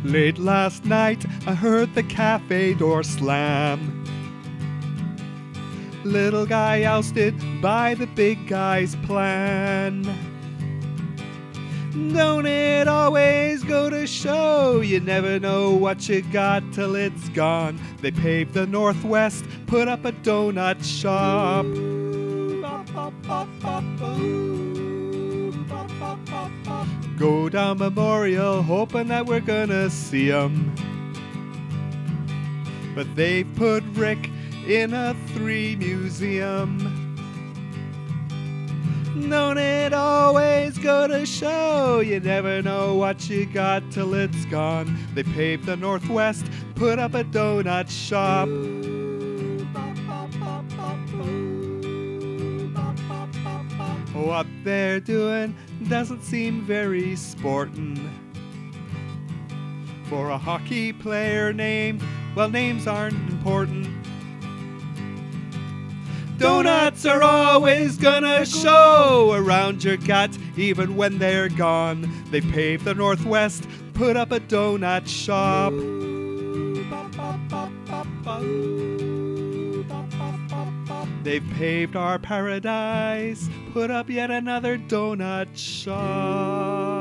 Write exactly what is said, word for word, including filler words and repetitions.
Late last night, I heard the cafe door slam. Little guy ousted by the big guy's plan. Don't it always go to show you never know what you got till it's gone? They paved the Northwest, put up a donut shop. Go down Memorial hoping that we're gonna see 'em. But they've put Rick in a three museum. Don't it always go to show you never know what you got till it's gone? They paved the Northwest, put up a donut shop. What they're doing doesn't seem very sportin'. For a hockey player named, well, names aren't important. Donuts are always gonna show around your gut, even when they're gone. They paved the Northwest, put up a donut shop. They've paved our paradise, put up yet another donut shop.